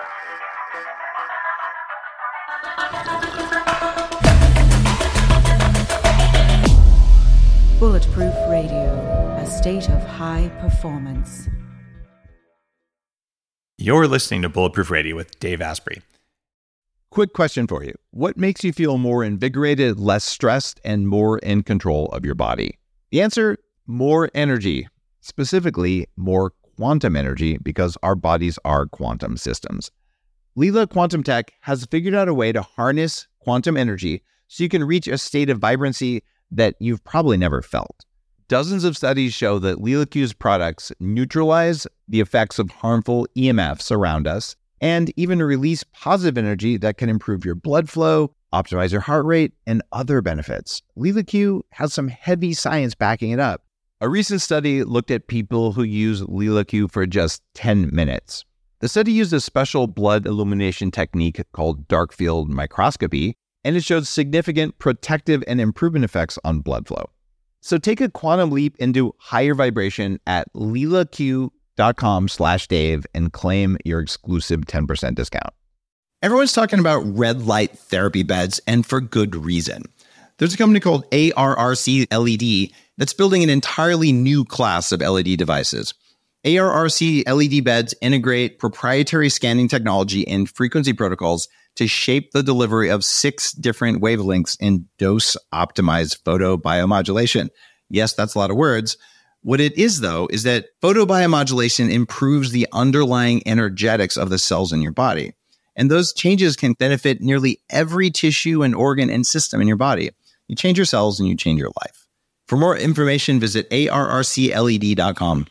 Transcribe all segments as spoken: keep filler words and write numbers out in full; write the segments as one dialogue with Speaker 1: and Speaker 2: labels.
Speaker 1: Bulletproof Radio, a state of high performance.
Speaker 2: You're listening to Bulletproof Radio with Dave Asprey.
Speaker 3: Quick question for you. What makes you feel more invigorated, less stressed, and more in control of your body? The answer, more energy. Specifically, more quantum energy, because our bodies are quantum systems. Leela Quantum Tech has figured out a way to harness quantum energy so you can reach a state of vibrancy that you've probably never felt. Dozens of studies show that LeelaQ's products neutralize the effects of harmful E M Fs around us and even release positive energy that can improve your blood flow, optimize your heart rate, and other benefits. LeelaQ has some heavy science backing it up. A recent study looked at people who use LeelaQ for just ten minutes. The study used a special blood illumination technique called dark field microscopy, and it showed significant protective and improvement effects on blood flow. So take a quantum leap into higher vibration at leelaq.com slash Dave and claim your exclusive ten percent discount.
Speaker 4: Everyone's talking about red light therapy beds, and for good reason. There's a company called A R R C L E D that's building an entirely new class of L E D devices. A R R C L E D beds integrate proprietary scanning technology and frequency protocols to shape the delivery of six different wavelengths in dose-optimized photobiomodulation. Yes, that's a lot of words. What it is, though, is that photobiomodulation improves the underlying energetics of the cells in your body. And those changes can benefit nearly every tissue and organ and system in your body. You change your cells and you change your life. For more information, visit A R R C L E D dot com.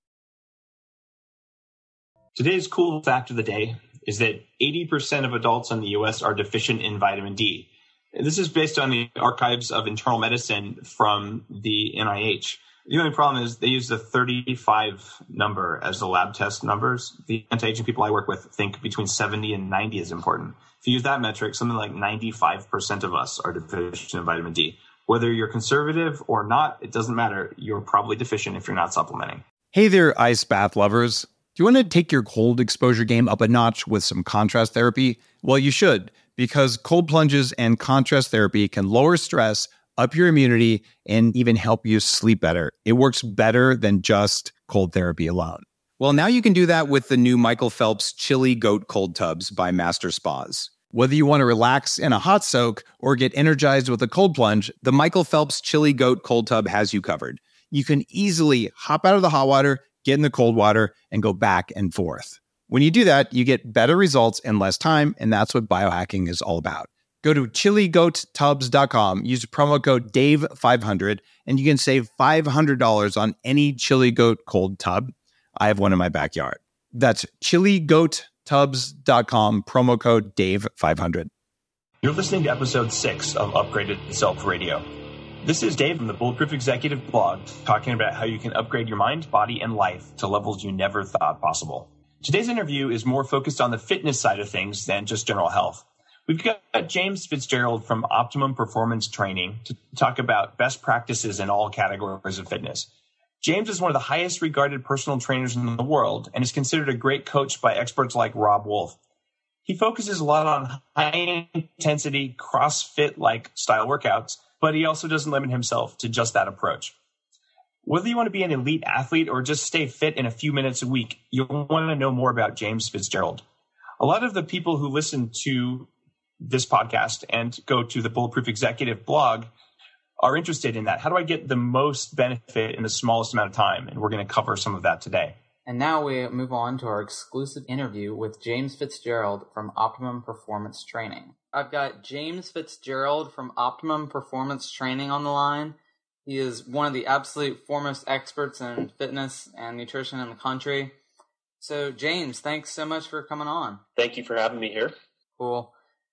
Speaker 5: Today's cool fact of the day is that eighty percent of adults in the U S are deficient in vitamin D. This is based on the archives of internal medicine from the N I H. The only problem is they use the thirty-five number as the lab test numbers. The anti-aging people I work with think between seventy and ninety is important. If you use that metric, something like ninety-five percent of us are deficient in vitamin D. Whether you're conservative or not, it doesn't matter. You're probably deficient if you're not supplementing.
Speaker 3: Hey there, ice bath lovers. Do you want to take your cold exposure game up a notch with some contrast therapy? Well, you should, because cold plunges and contrast therapy can lower stress, up your immunity, and even help you sleep better. It works better than just cold therapy alone. Well, now you can do that with the new Michael Phelps Chili Goat Cold Tubs by Master Spas. Whether you want to relax in a hot soak or get energized with a cold plunge, the Michael Phelps Chili Goat Cold Tub has you covered. You can easily hop out of the hot water, get in the cold water, and go back and forth. When you do that, you get better results in less time, and that's what biohacking is all about. Go to chili goat tubs dot com, use promo code Dave five hundred, and you can save five hundred dollars on any Chili Goat cold tub. I have one in my backyard. That's chili goat tubs dot com, promo code Dave five hundred.
Speaker 5: You're listening to episode six of Upgraded Self Radio. This is Dave from the Bulletproof Executive blog, talking about how you can upgrade your mind, body, and life to levels you never thought possible. Today's interview is more focused on the fitness side of things than just general health. We've got James Fitzgerald from Optimum Performance Training to talk about best practices in all categories of fitness. James is one of the highest regarded personal trainers in the world and is considered a great coach by experts like Rob Wolf. He focuses a lot on high-intensity, CrossFit-like style workouts, but he also doesn't limit himself to just that approach. Whether you want to be an elite athlete or just stay fit in a few minutes a week, you'll want to know more about James Fitzgerald. A lot of the people who listen to this podcast and go to the Bulletproof Executive blog are interested in that. How do I get the most benefit in the smallest amount of time? And we're going to cover some of that today.
Speaker 6: And now we move on to our exclusive interview with James Fitzgerald from Optimum Performance Training. I've got James Fitzgerald from Optimum Performance Training on the line. He is one of the absolute foremost experts in fitness and nutrition in the country. So, James, thanks so much for coming on.
Speaker 7: Thank you for having me here.
Speaker 6: Cool.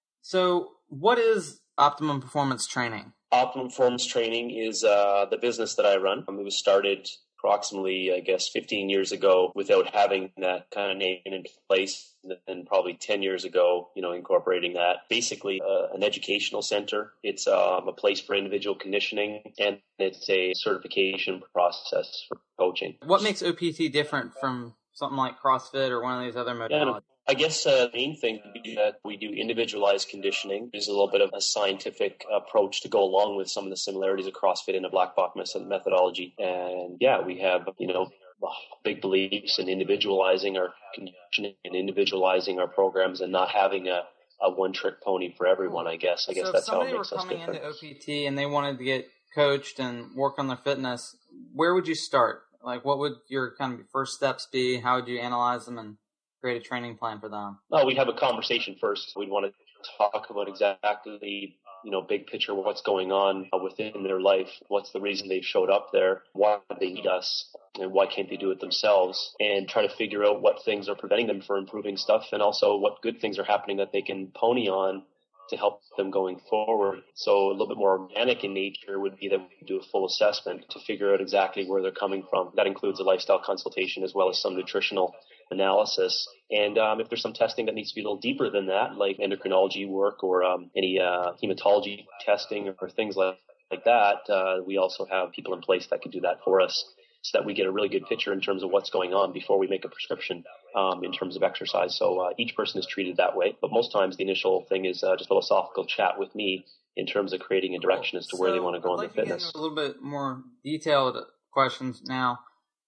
Speaker 6: So, what is Optimum Performance Training?
Speaker 7: Optimum Performance Training is uh, the business that I run. Um, it was started approximately, I guess, fifteen years ago without having that kind of name in place. And then probably ten years ago, you know, incorporating that. Basically, uh, an educational center. It's um, a place for individual conditioning, and it's a certification process for coaching.
Speaker 6: What makes O P T different from something like CrossFit or one of these other modalities?
Speaker 7: I guess uh, the main thing would be that we do individualized conditioning. There's a little bit of a scientific approach to go along with some of the similarities of CrossFit and a black box methodology. And yeah, we have, you know, big beliefs in individualizing our conditioning and individualizing our programs and not having a, a one-trick pony for everyone, I guess. I guess
Speaker 6: so
Speaker 7: that's how it makes
Speaker 6: if
Speaker 7: us
Speaker 6: somebody were
Speaker 7: different.
Speaker 6: coming into O P T and they wanted to get coached and work on their fitness, where would you start? Like, what would your kind of first steps be? How would you analyze them and create a training plan for them?
Speaker 7: Well, we'd have a conversation first. We'd want to talk about exactly, you know, big picture, what's going on within their life, what's the reason they've showed up there, why do they need us, and why can't they do it themselves, and try to figure out what things are preventing them from improving stuff, and also what good things are happening that they can pony on to help them going forward. So a little bit more organic in nature would be that we do a full assessment to figure out exactly where they're coming from. That includes a lifestyle consultation as well as some nutritional analysis. And um, if there's some testing that needs to be a little deeper than that, like endocrinology work or um, any uh, hematology testing or things like, like that, uh, we also have people in place that can do that for us so that we get a really good picture in terms of what's going on before we make a prescription um, in terms of exercise. So uh, each person is treated that way. But most times the initial thing is uh, just a philosophical chat with me in terms of creating a direction as to where
Speaker 6: so
Speaker 7: they want to go
Speaker 6: I'd
Speaker 7: in
Speaker 6: like
Speaker 7: their
Speaker 6: to get
Speaker 7: fitness.
Speaker 6: into a little bit more detailed questions now.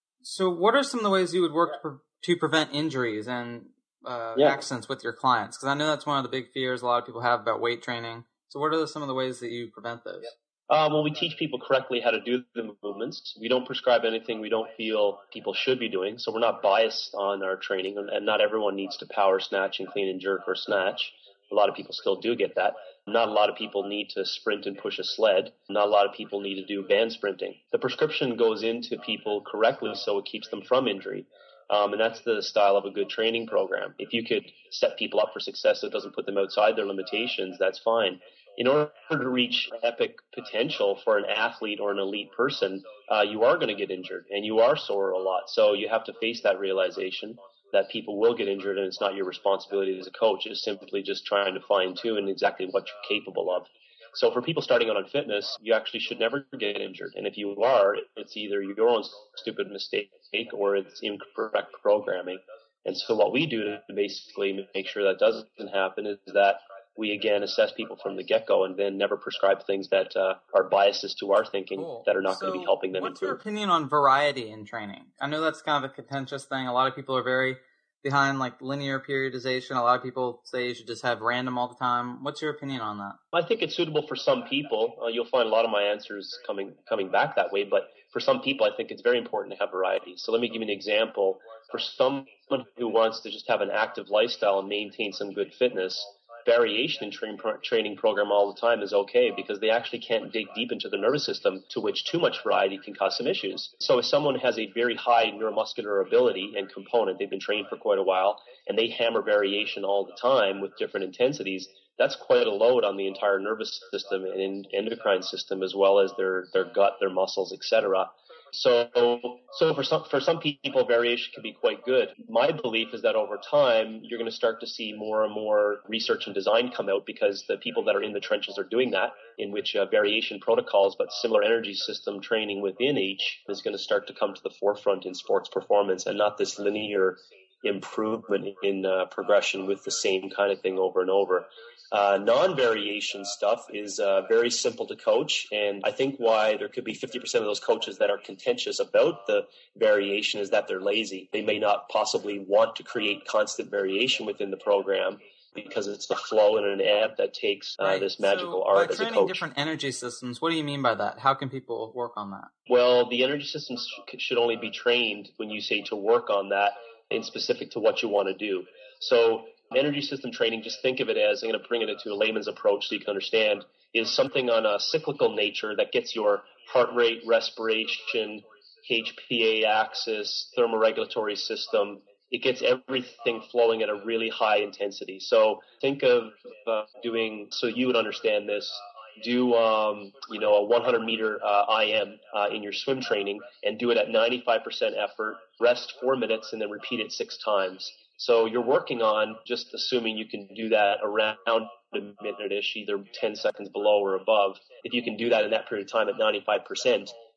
Speaker 6: So what are some of the ways you would work to, pre- to prevent injuries and uh,
Speaker 7: Yeah.
Speaker 6: accidents with your clients? Because I know that's one of the big fears a lot of people have about weight training. So what are some of the ways that you prevent those?
Speaker 7: Uh, well, we teach people correctly how to do the movements. We don't prescribe anything we don't feel people should be doing. So we're not biased on our training, and, and not everyone needs to power snatch and clean and jerk or snatch. A lot of people still do get that. Not a lot of people need to sprint and push a sled. Not a lot of people need to do band sprinting. The prescription goes into people correctly so it keeps them from injury. Um, and that's the style of a good training program. If you could set people up for success so it doesn't put them outside their limitations, that's fine. In order to reach epic potential for an athlete or an elite person, uh, you are going to get injured and you are sore a lot. So you have to face that realization that people will get injured and it's not your responsibility as a coach. It's simply just trying to fine tune exactly what you're capable of. So for people starting out on fitness, you actually should never get injured. And if you are, it's either your own stupid mistake or it's incorrect programming. And so what we do to basically make sure that doesn't happen is that we, again, assess people from the get-go and then never prescribe things that uh, are biases to our thinking
Speaker 6: Cool.
Speaker 7: that are not
Speaker 6: so
Speaker 7: going to be helping them
Speaker 6: what's
Speaker 7: improve.
Speaker 6: your opinion on variety in training? I know that's kind of a contentious thing. A lot of people are very behind like linear periodization. A lot of people say you should just have random all the time. What's your opinion on that?
Speaker 7: I think it's suitable for some people. Uh, you'll find a lot of my answers coming coming back that way. But for some people, I think it's very important to have variety. So let me give you an example. For someone who wants to just have an active lifestyle and maintain some good fitness, variation in train pro- training program all the time is okay because they actually can't dig deep into the nervous system, to which too much variety can cause some issues. So if someone has a very high neuromuscular ability and component, they've been trained for quite a while, and they hammer variation all the time with different intensities, that's quite a load on the entire nervous system and endocrine system, as well as their, their gut, their muscles, et cetera. So, so for some for some people, variation can be quite good. My belief is that over time, you're going to start to see more and more research and design come out because the people that are in the trenches are doing that, in which uh, variation protocols, but similar energy system training within each is going to start to come to the forefront in sports performance, and not this linear improvement in uh, progression with the same kind of thing over and over. Uh, non-variation stuff is uh, very simple to coach, and I think why there could be fifty percent of those coaches that are contentious about the variation is that they're lazy. They may not possibly want to create constant variation within the program because it's the flow and an ebb that takes uh,
Speaker 6: Right.
Speaker 7: this magical
Speaker 6: so
Speaker 7: art
Speaker 6: by
Speaker 7: as a
Speaker 6: training
Speaker 7: coach.
Speaker 6: different energy systems, what do you mean by that? How can people work on that?
Speaker 7: Well, the energy systems sh- should only be trained when you say to work on that in specific to what you want to do. So energy system training, just think of it as, I'm going to bring it into a layman's approach so you can understand, is something on a cyclical nature that gets your heart rate, respiration, H P A axis, thermoregulatory system. It gets everything flowing at a really high intensity. So think of uh, doing, so you would understand this, do um, you know a one hundred meter uh, I M uh, in your swim training and do it at ninety-five percent effort, rest four minutes, and then repeat it six times. So you're working on just assuming you can do that around a minute-ish, either ten seconds below or above. If you can do that in that period of time at ninety-five percent,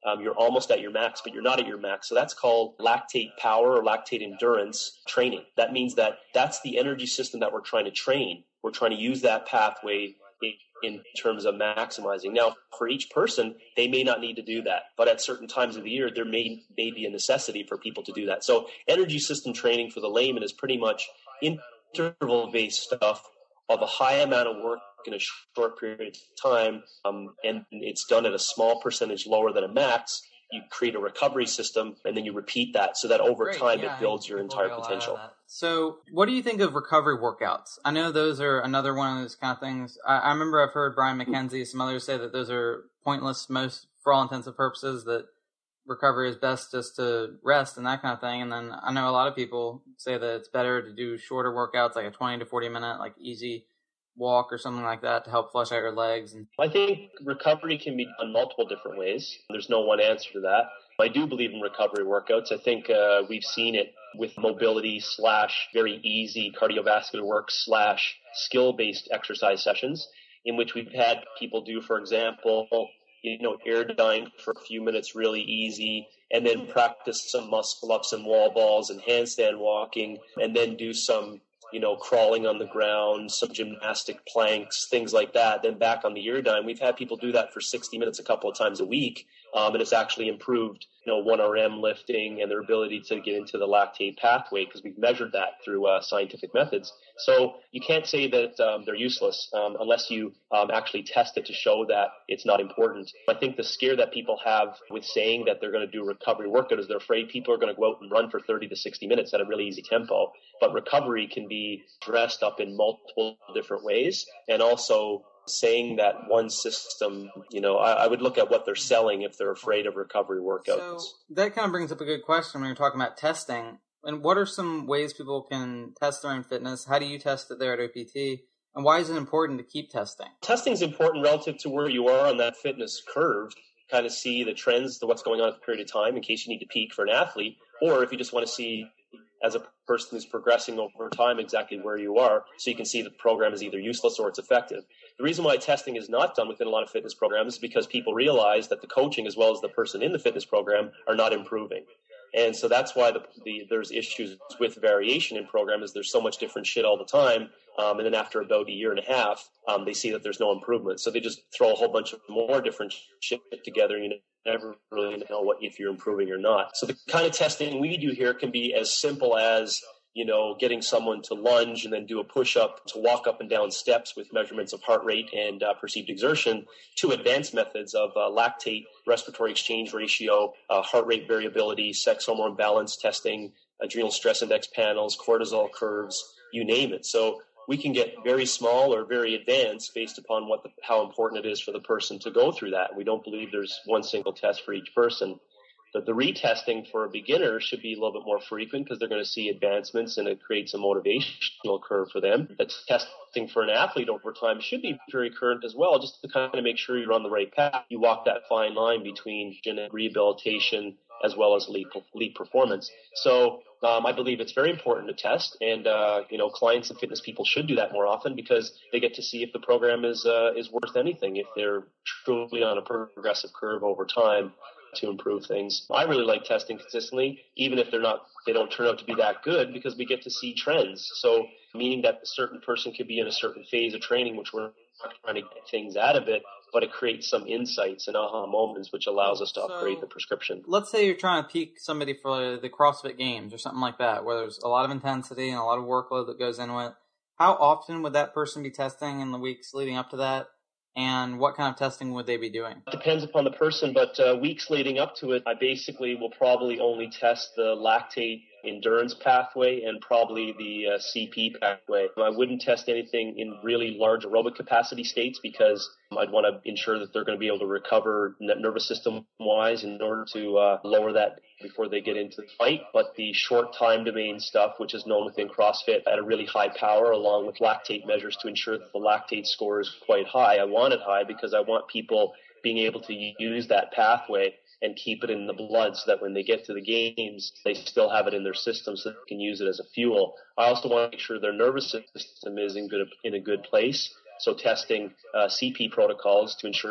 Speaker 7: um, you're almost at your max, but you're not at your max. So that's called lactate power or lactate endurance training. That means that that's the energy system that we're trying to train. We're trying to use that pathway in terms of maximizing. Now, for each person, they may not need to do that, but at certain times of the year, there may, may be a necessity for people to do that. So energy system training for the layman is pretty much interval-based stuff of a high amount of work in a short period of time, um, and it's done at a small percentage lower than a max. You create a recovery system, and then you repeat that so that over
Speaker 6: Great.
Speaker 7: time
Speaker 6: yeah,
Speaker 7: it builds your entire
Speaker 6: get a lot
Speaker 7: potential.
Speaker 6: out of that. So what do you think of recovery workouts? I know those are another one of those kind of things. I, I remember I've heard Brian McKenzie, some others say that those are pointless most for all intents and purposes, that recovery is best just to rest and that kind of thing. And then I know a lot of people say that it's better to do shorter workouts, like a twenty to forty minute, like easy walk or something like that to help flush out your legs. And
Speaker 7: I think recovery can be done multiple different ways. There's no one answer to that. I do believe in recovery workouts. I think uh, we've seen it with mobility slash very easy cardiovascular work slash skill-based exercise sessions in which we've had people do, for example, you know, airdyne for a few minutes really easy, and then practice some muscle ups and wall balls and handstand walking, and then do some, you know, crawling on the ground, some gymnastic planks, things like that, then back on the airdyne. We've had people do that for sixty minutes a couple of times a week, um, and it's actually improved, you know, one R M lifting and their ability to get into the lactate pathway because we've measured that through uh, scientific methods. So you can't say that um, they're useless um, unless you um, actually test it to show that it's not important. I think the scare that people have with saying that they're going to do recovery workout is they're afraid people are going to go out and run for thirty to sixty minutes at a really easy tempo. But recovery can be dressed up in multiple different ways, and also saying that one system, you know, I, I would look at what they're selling if they're afraid of recovery workouts.
Speaker 6: So that kind of brings up a good question when you're talking about testing. And what are some ways people can test their own fitness? How do you test it there at O P T? And why is it important to keep testing?
Speaker 7: Testing is important relative to where you are on that fitness curve. Kind of see the trends to what's going on at the period of time in case you need to peak for an athlete, or if you just want to see as a person who's progressing over time exactly where you are, so you can see the program is either useless or it's effective. The reason why testing is not done within a lot of fitness programs is because people realize that the coaching as well as the person in the fitness program are not improving. And so that's why the, the there's issues with variation in programs. There's so much different shit all the time. Um, and then after about a year and a half, um, they see that there's no improvement. So they just throw a whole bunch of more different shit together. And you never really know what if you're improving or not. So the kind of testing we do here can be as simple as, you know, getting someone to lunge and then do a push-up, to walk up and down steps with measurements of heart rate and uh, perceived exertion, to advanced methods of uh, lactate, respiratory exchange ratio, uh, heart rate variability, sex hormone balance testing, adrenal stress index panels, cortisol curves, you name it. So we can get very small or very advanced based upon what the, how important it is for the person to go through that. We don't believe there's one single test for each person. But the retesting for a beginner should be a little bit more frequent because they're going to see advancements and it creates a motivational curve for them. The testing for an athlete over time should be very current as well, just to kind of make sure you're on the right path. You walk that fine line between rehabilitation as well as elite, elite performance. So um, I believe it's very important to test, and uh, you know, clients and fitness people should do that more often because they get to see if the program is uh, is worth anything, if they're truly on a progressive curve over time to improve things. I really like testing consistently, even if they're not, they don't turn out to be that good, because we get to see trends. So meaning that a certain person could be in a certain phase of training, which we're not trying to get things out of it, but it creates some insights and aha moments, which allows us to
Speaker 6: So,
Speaker 7: upgrade the prescription.
Speaker 6: Let's say you're trying to peak somebody for the CrossFit Games or something like that, where there's a lot of intensity and a lot of workload that goes into it. How often would that person be testing in the weeks leading up to that? And what kind of testing would they be doing?
Speaker 7: It depends upon the person, but uh, weeks leading up to it, I basically will probably only test the lactate endurance pathway and probably the uh, C P pathway. I wouldn't test anything in really large aerobic capacity states because I'd want to ensure that they're going to be able to recover nervous system wise in order to uh, lower that before they get into the fight. But the short time domain stuff, which is known within CrossFit at a really high power, along with lactate measures to ensure that the lactate score is quite high. I want it high because I want people being able to use that pathway and keep it in the blood so that when they get to the games, they still have it in their system so they can use it as a fuel. I also want to make sure their nervous system is in good in a good place. So testing uh, C P protocols to ensure that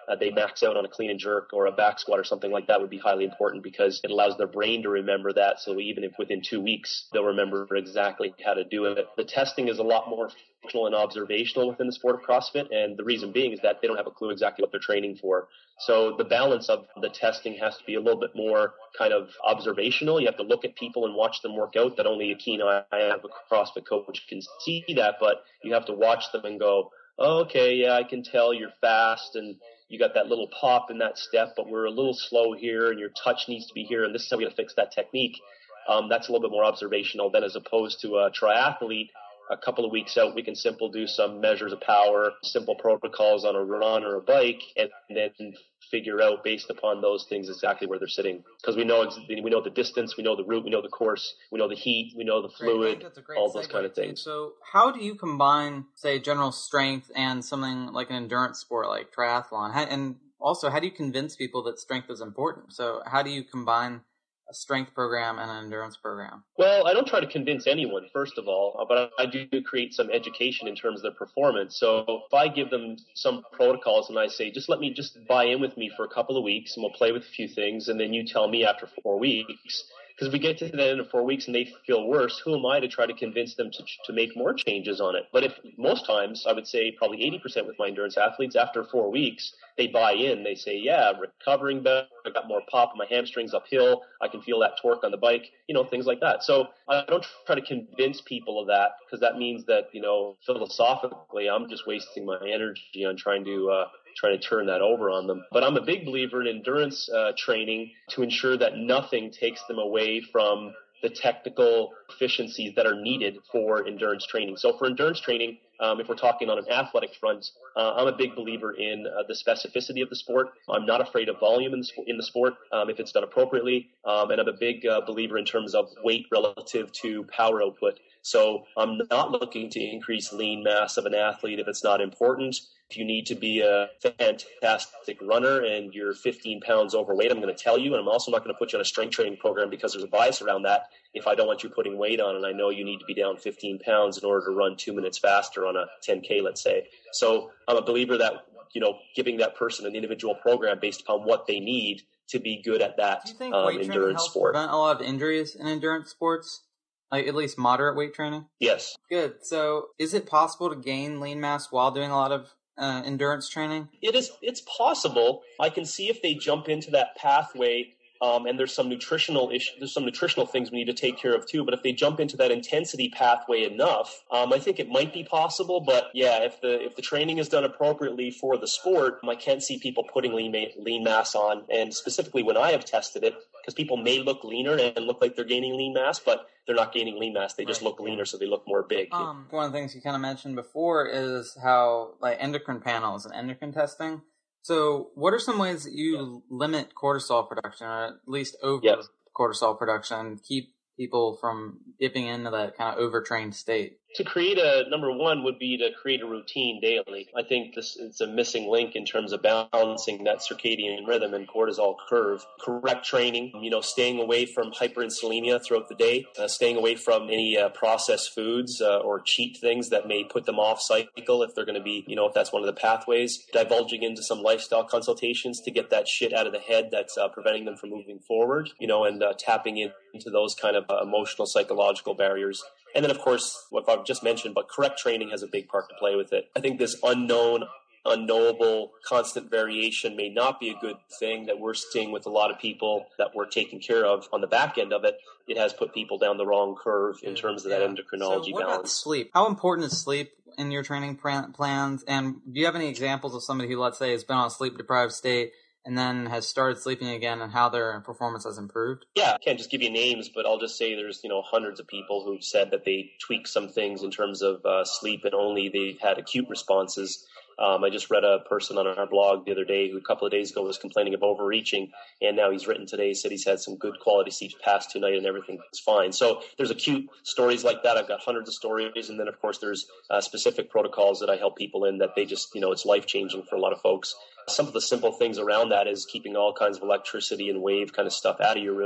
Speaker 7: uh, they max out on a clean and jerk or a back squat or something like that would be highly important, because it allows their brain to remember that. So even if within two weeks, they'll remember exactly how to do it. The testing is a lot more functional and observational within the sport of CrossFit. And the reason being is that they don't have a clue exactly what they're training for. So the balance of the testing has to be a little bit more kind of observational. You have to look at people and watch them work out. That only a keen eye of a CrossFit coach can see that, but you have to watch them and go, oh, okay, yeah, I can tell you're fast and you got that little pop in that step, but we're a little slow here and your touch needs to be here and this is how we got to fix that technique. Um, that's a little bit more observational than as opposed to a triathlete. A couple of weeks out, we can simple do some measures of power, simple protocols on a run or a bike, and then figure out based upon those things exactly where they're sitting. Because we know we know the distance, we know the route, we know the course, we know the heat, we know the fluid, all those kind of things.
Speaker 6: So how do you combine, say, general strength and something like an endurance sport like triathlon? How, and also, how do you convince people that strength is important? So how do you combine a strength program and an endurance program?
Speaker 7: Well, I don't try to convince anyone, first of all, but I do create some education in terms of their performance. So if I give them some protocols and I say, just let me just buy in with me for a couple of weeks and we'll play with a few things, and then you tell me after four weeks, because if we get to the end of four weeks and they feel worse, who am I to try to convince them to to make more changes on it? But if most times, I would say probably eighty percent with my endurance athletes, after four weeks, they buy in. They say, yeah, recovering better. I got more pop in my hamstrings uphill. I can feel that torque on the bike, you know, things like that. So I don't try to convince people of that, because that means that, you know, philosophically, I'm just wasting my energy on trying to, uh, trying to turn that over on them. But I'm a big believer in endurance uh, training to ensure that nothing takes them away from the technical efficiencies that are needed for endurance training. So for endurance training, um, if we're talking on an athletic front, uh, I'm a big believer in uh, the specificity of the sport. I'm not afraid of volume in the, sp- in the sport um, if it's done appropriately. Um, and I'm a big uh, believer in terms of weight relative to power output. So I'm not looking to increase lean mass of an athlete if it's not important. If you need to be a fantastic runner and you're fifteen pounds overweight, I'm going to tell you, and I'm also not going to put you on a strength training program because there's a bias around that if I don't want you putting weight on and I know you need to be down fifteen pounds in order to run two minutes faster on a ten K, let's say. So I'm a believer that, you know, giving that person an individual program based upon what they need to be good at that
Speaker 6: Do you think
Speaker 7: um,
Speaker 6: weight training
Speaker 7: endurance
Speaker 6: helps
Speaker 7: sport.
Speaker 6: prevent a lot of injuries in endurance sports? Like at least moderate weight training?
Speaker 7: Yes.
Speaker 6: Good. So is it possible to gain lean mass while doing a lot of uh, endurance training?
Speaker 7: It is. It's possible. I can see if they jump into that pathway, um, and there's some nutritional issue. There's some nutritional things we need to take care of too. But if they jump into that intensity pathway enough, um, I think it might be possible. But yeah, if the if the training is done appropriately for the sport, I can't see people putting lean ma- lean mass on. And specifically when I have tested it, because people may look leaner and look like they're gaining lean mass, but they're not gaining lean mass. They just
Speaker 6: Right,
Speaker 7: look leaner, so they look more big.
Speaker 6: Um, one of the things you kind of mentioned before is how like endocrine panels and endocrine testing. So what are some ways that you limit cortisol production, or at least over
Speaker 7: Yes.
Speaker 6: cortisol production, keep people from dipping into that kind of overtrained state?
Speaker 7: To create a, number one would be to create a routine daily. I think this it's a missing link in terms of balancing that circadian rhythm and cortisol curve. Correct training, you know, staying away from hyperinsulinemia throughout the day, uh, staying away from any uh, processed foods uh, or cheat things that may put them off cycle if they're going to be, you know, if that's one of the pathways. Divulging into some lifestyle consultations to get that shit out of the head that's uh, preventing them from moving forward, you know, and uh, tapping in, into those kind of uh, emotional, psychological barriers. And then, of course, what I've just mentioned, but correct training has a big part to play with it. I think this unknown, unknowable, constant variation may not be a good thing that we're seeing with a lot of people that we're taking care of on the back end of it. It has put people down the wrong curve in terms of that
Speaker 6: Yeah.
Speaker 7: endocrinology
Speaker 6: so what
Speaker 7: balance.
Speaker 6: About sleep? How important is sleep in your training plan- plans? And do you have any examples of somebody who, let's say, has been on a sleep-deprived state and then has started sleeping again, and how their performance has improved?
Speaker 7: Yeah, I can't just give you names, but I'll just say there's, you know, hundreds of people who've said that they tweak some things in terms of uh, sleep and only they've had acute responses. Um, I just read a person on our blog the other day who a couple of days ago was complaining of overreaching, and now he's written today, said he's had some good quality sleep past two nights and everything's fine. So there's acute stories like that. I've got hundreds of stories, and then of course there's uh, specific protocols that I help people in that they just, you know, it's life-changing for a lot of folks. Some of the simple things around that is keeping all kinds of electricity and wave kind of stuff out of your room.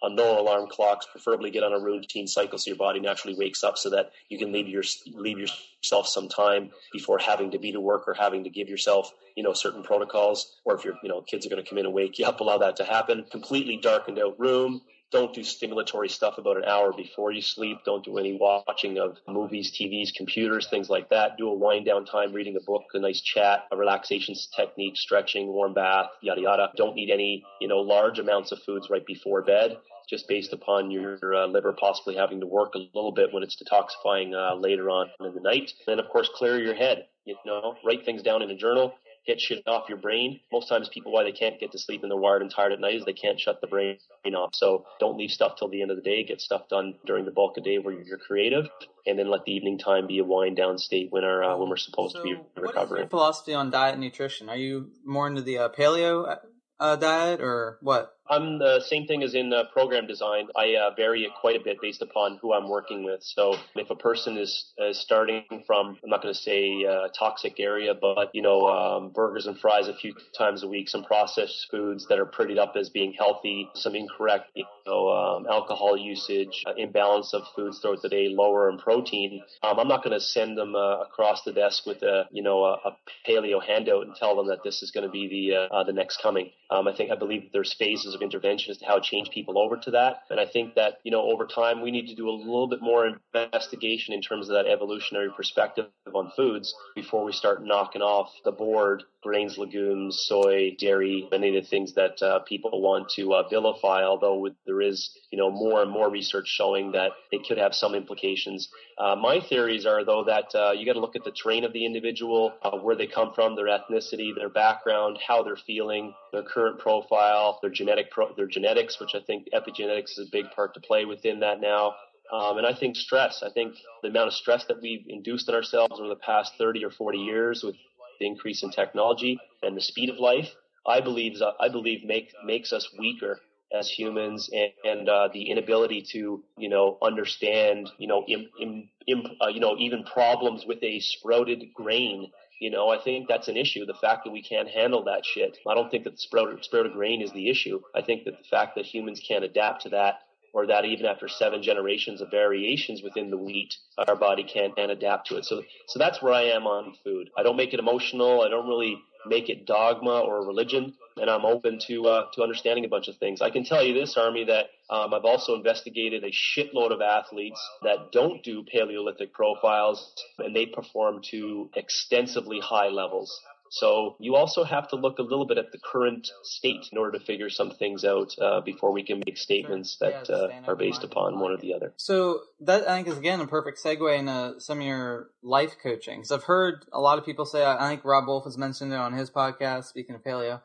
Speaker 7: on no alarm clocks, preferably get on a routine cycle so your body naturally wakes up so that you can leave your leave yourself some time before having to be to work or having to give yourself, you know, certain protocols. Or if your, you know, kids are going to come in and wake you up, allow that to happen. Completely darkened out room. Don't do stimulatory stuff about an hour before you sleep. Don't do any watching of movies, T Vs, computers, things like that. Do a wind down time, reading a book, a nice chat, a relaxation technique, stretching, warm bath, yada, yada. Don't eat any, you know, large amounts of foods right before bed, just based upon your uh, liver possibly having to work a little bit when it's detoxifying uh, later on in the night. And of course, clear your head, you know, write things down in a journal. Get shit off your brain. Most times people, why they can't get to sleep and they're wired and tired at night is they can't shut the brain off. So don't leave stuff till the end of the day. Get stuff done during the bulk of the day where you're creative, and then let the evening time be a wind down state when, our, uh, when we're supposed
Speaker 6: so
Speaker 7: to be recovering.
Speaker 6: What is your philosophy on diet and nutrition? Are you more into the uh, paleo uh, diet or what?
Speaker 7: I'm the same thing as in uh, program design. I uh, vary it quite a bit based upon who I'm working with. So if a person is, is starting from, I'm not going to say uh, toxic area, but, you know, um, burgers and fries a few times a week, some processed foods that are prettied up as being healthy, some incorrect, you know, um, alcohol usage, uh, imbalance of foods throughout the day, lower in protein, um, I'm not going to send them uh, across the desk with a, you know, a, a paleo handout and tell them that this is going to be the, uh, uh, the next coming. Um, I think, I believe there's phases of intervention as to how to change people over to that. And I think that, you know, over time, we need to do a little bit more investigation in terms of that evolutionary perspective on foods before we start knocking off the board grains, legumes, soy, dairy, many of the things that uh, people want to uh, vilify, although with, there is, you know, more and more research showing that it could have some implications. Uh, my theories are, though, that uh, you got to look at the terrain of the individual, uh, where they come from, their ethnicity, their background, how they're feeling, their current profile, their genetic pro- their genetics, which I think epigenetics is a big part to play within that now. Um, and I think stress, I think the amount of stress that we've induced in ourselves over the past thirty or forty years with the increase in technology and the speed of life, I believe, I believe make, makes us weaker as humans, and, and uh, the inability to, you know, understand, you know, im, im, im, uh, you know, even problems with a sprouted grain. You know, I think that's an issue. The fact that we can't handle that shit. I don't think that the sprouted, sprouted grain is the issue. I think that the fact that humans can't adapt to that, or that even after seven generations of variations within the wheat, our body can't and adapt to it. So, so that's where I am on food. I don't make it emotional. I don't really make it dogma or religion, and I'm open to uh, to understanding a bunch of things. I can tell you this, Army, that um, I've also investigated a shitload of athletes that don't do Paleolithic profiles, and they perform to extensively high levels. So you also have to look a little bit at the current state in order to figure some things out uh, before we can make statements
Speaker 6: Sure.
Speaker 7: that
Speaker 6: yeah,
Speaker 7: uh, are based upon one or the other.
Speaker 6: So that, I think, is, again, a perfect segue into some of your life coaching. Because I've heard a lot of people say, I think Rob Wolf has mentioned it on his podcast, speaking of paleo,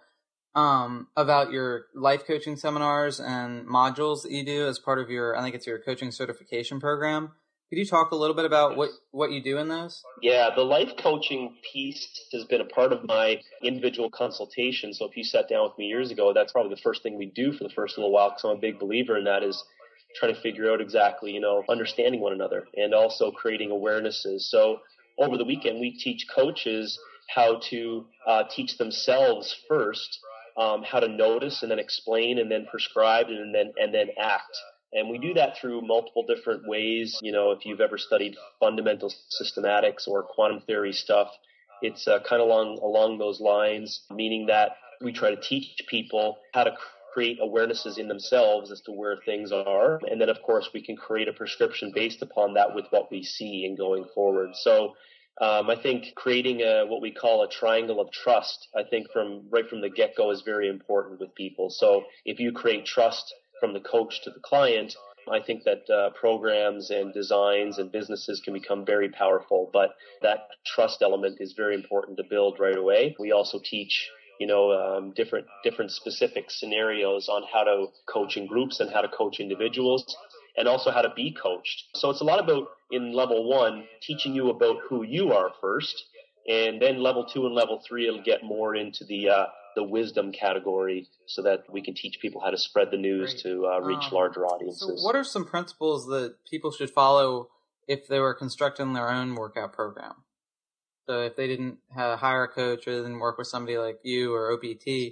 Speaker 6: um, about your life coaching seminars and modules that you do as part of your, I think it's your coaching certification program. Could you talk a little bit about what, what you do in those?
Speaker 7: Yeah, the life coaching piece has been a part of my individual consultation. So if you sat down with me years ago, that's probably the first thing we do for the first little while, because I'm a big believer in that, is trying to figure out exactly, you know, understanding one another and also creating awarenesses. So over the weekend, we teach coaches how to uh, teach themselves first, um, how to notice and then explain and then prescribe and then and then act. And we do that through multiple different ways. You know, if you've ever studied fundamental systematics or quantum theory stuff, it's uh, kind of along along those lines, meaning that we try to teach people how to create awarenesses in themselves as to where things are. And then, of course, we can create a prescription based upon that with what we see and going forward. So um, I think creating a, what we call a triangle of trust, I think from right from the get-go is very important with people. So if you create trust from the coach to the client, I think that uh, programs and designs and businesses can become very powerful, but that trust element is very important to build right away. We also teach, you know, um, different different specific scenarios on how to coach in groups and how to coach individuals, and also how to be coached. So it's a lot about, in level one, teaching you about who you are first, and then level two and level three will get more into the uh, the wisdom category, so that we can teach people how to spread the news Great. to uh, reach um, larger audiences.
Speaker 6: So what are some principles that people should follow if they were constructing their own workout program? So if they didn't have, hire a coach or didn't work with somebody like you or O P T,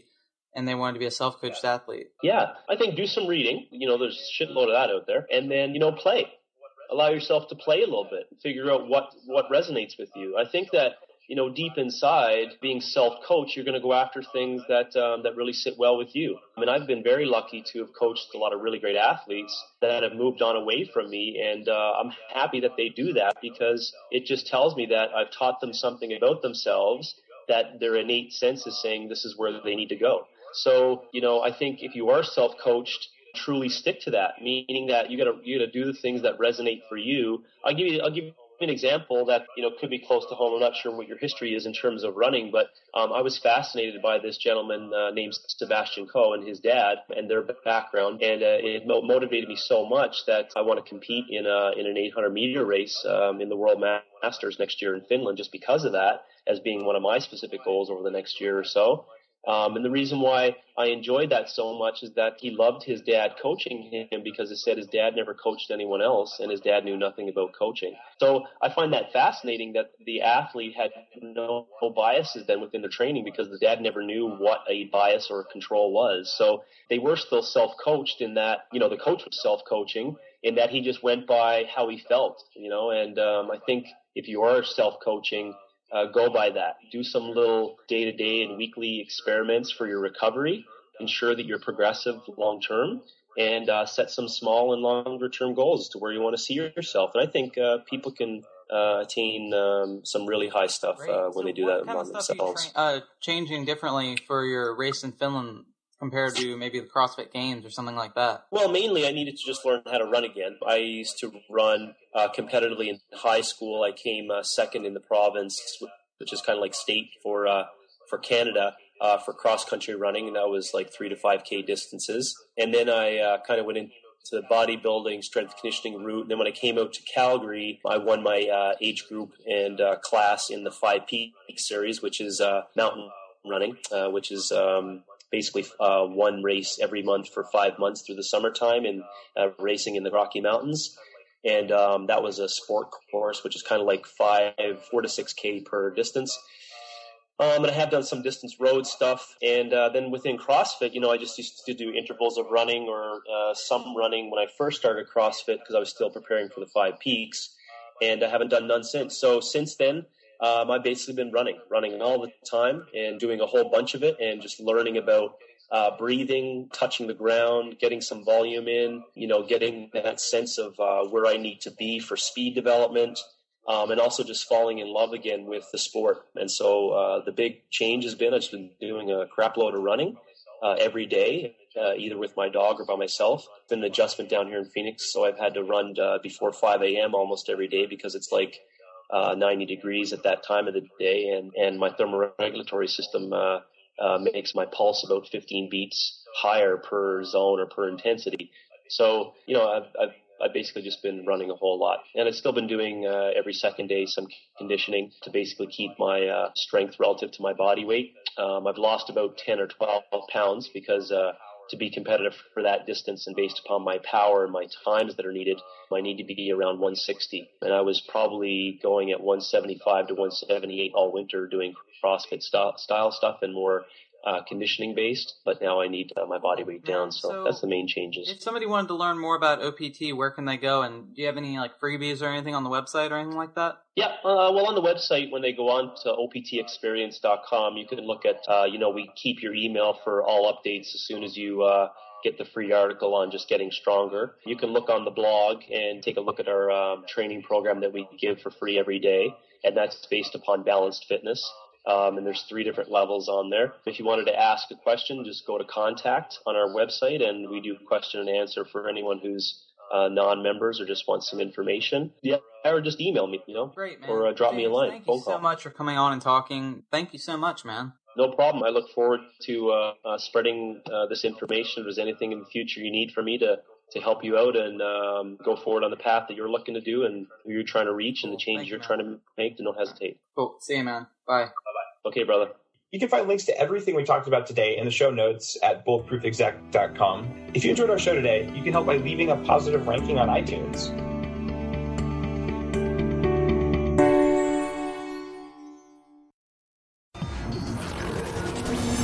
Speaker 6: and they wanted to be a self-coached athlete?
Speaker 7: Yeah, I think do some reading. You know, there's a shitload of that out there. And then, you know, play. Allow yourself to play a little bit. Figure out what, what resonates with you. I think that, you know, deep inside, being self-coached, you're going to go after things that um, that really sit well with you. I mean, I've been very lucky to have coached a lot of really great athletes that have moved on away from me, and uh, I'm happy that they do that because it just tells me that I've taught them something about themselves that their innate sense is saying this is where they need to go. So, you know, I think if you are self-coached, truly stick to that, meaning that you got to you got to do the things that resonate for you. I'll give you I'll give you an example that, you know, could be close to home. I'm not sure what your history is in terms of running, but um, I was fascinated by this gentleman uh, named Sebastian Coe and his dad and their background, and uh, it mo- motivated me so much that I want to compete in a in an eight hundred meter race um, in the World Masters next year in Finland, just because of that, as being one of my specific goals over the next year or so. Um, and the reason why I enjoyed that so much is that he loved his dad coaching him because he said his dad never coached anyone else and his dad knew nothing about coaching. So I find that fascinating that the athlete had no, no biases then within the training because the dad never knew what a bias or a control was. So they were still self-coached in that, you know, the coach was self-coaching in that he just went by how he felt, you know, and um, I think if you are self-coaching, Uh, go by that. Do some little day-to-day and weekly experiments for your recovery. Ensure that you're progressive long-term, and uh, set some small and longer-term goals as to where you want to see yourself. And I think uh, people can uh, attain um, some really high stuff uh, when so they do that among themselves.
Speaker 6: Tra- uh, changing differently for your race in Finland compared to maybe the CrossFit Games or something like that?
Speaker 7: Well, mainly I needed to just learn how to run again. I used to run uh, competitively in high school. I came uh, second in the province, which is kind of like state for uh, for Canada uh, for cross-country running, and that was like three to five K distances. And then I uh, kind of went into the bodybuilding, strength conditioning route. And then when I came out to Calgary, I won my uh, age group and uh, class in the Five Peak Series, which is uh, mountain running, uh, which is um, basically uh, one race every month for five months through the summertime and uh, racing in the Rocky Mountains. And um, that was a sport course, which is kind of like five, four to six K per distance. Um, and I have done some distance road stuff. And uh, then within CrossFit, you know, I just used to do intervals of running or uh, some running when I first started CrossFit because I was still preparing for the Five Peaks. And I haven't done none since. So since then, um, I've basically been running, running all the time and doing a whole bunch of it and just learning about uh, breathing, touching the ground, getting some volume in, you know, getting that sense of uh, where I need to be for speed development. Um, and also just falling in love again with the sport. And so uh, the big change has been I've just been doing a crap load of running uh, every day, uh, either with my dog or by myself. It's been an adjustment down here in Phoenix, so I've had to run uh, before five a.m. almost every day because it's like uh, ninety degrees at that time of the day, and, and my thermoregulatory system uh, uh, makes my pulse about fifteen beats higher per zone or per intensity. So, you know, I've, I've I've basically just been running a whole lot. And I've still been doing uh, every second day some conditioning to basically keep my uh, strength relative to my body weight. Um, I've lost about ten or twelve pounds because uh, to be competitive for that distance and based upon my power and my times that are needed, I need to be around one sixty. And I was probably going at one seventy-five to one seventy-eight all winter doing CrossFit st- style stuff and more Uh, conditioning based, but now I need uh, my body weight down, so, so that's the main changes.
Speaker 6: If somebody wanted to learn more about O P T, where can they go? And do you have any like freebies or anything on the website or anything like that?
Speaker 7: Yeah, uh, well, on the website, when they go on to O P T experience dot com, you can look at, uh, you know, we keep your email for all updates as soon as you uh, get the free article on just getting stronger. You can look on the blog and take a look at our um, training program that we give for free every day, and that's based upon balanced fitness. Um, and there's three different levels on there. If you wanted to ask a question, just go to contact on our website, and we do question and answer for anyone who's uh, non-members or just wants some information. Yeah, or just email me, you know,
Speaker 6: Great, man.
Speaker 7: or uh, drop
Speaker 6: James,
Speaker 7: me a line.
Speaker 6: Thank
Speaker 7: phone
Speaker 6: you so
Speaker 7: call.
Speaker 6: much for coming on and talking. Thank you so much, man.
Speaker 7: No problem. I look forward to uh, uh, spreading uh, this information. If there's anything in the future you need for me to to help you out and um, go forward on the path that you're looking to do and who you're trying to reach and the changes
Speaker 6: you,
Speaker 7: you're
Speaker 6: man.
Speaker 7: trying to make, then don't hesitate.
Speaker 6: Cool. See you, man. Bye.
Speaker 7: Okay, brother.
Speaker 5: You can find links to everything we talked about today in the show notes at bulletproof exec dot com. If you enjoyed our show today, you can help by leaving a positive ranking on iTunes.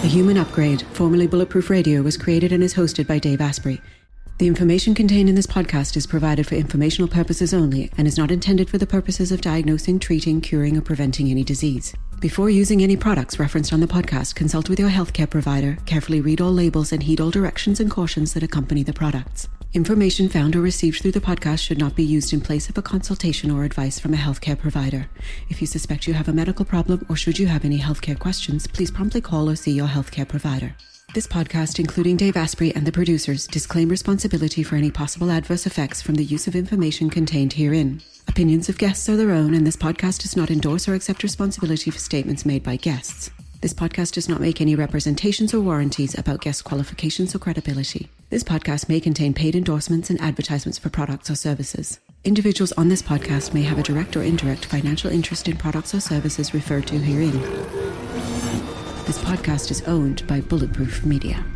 Speaker 1: The Human Upgrade, formerly Bulletproof Radio, was created and is hosted by Dave Asprey. The information contained in this podcast is provided for informational purposes only and is not intended for the purposes of diagnosing, treating, curing, or preventing any disease. Before using any products referenced on the podcast, consult with your healthcare provider, carefully read all labels, and heed all directions and cautions that accompany the products. Information found or received through the podcast should not be used in place of a consultation or advice from a healthcare provider. If you suspect you have a medical problem or should you have any healthcare questions, please promptly call or see your healthcare provider. This podcast, including Dave Asprey and the producers, disclaim responsibility for any possible adverse effects from the use of information contained herein. Opinions of guests are their own, and this podcast does not endorse or accept responsibility for statements made by guests. This podcast does not make any representations or warranties about guest qualifications or credibility. This podcast may contain paid endorsements and advertisements for products or services. Individuals on this podcast may have a direct or indirect financial interest in products or services referred to herein. This podcast is owned by Bulletproof Media.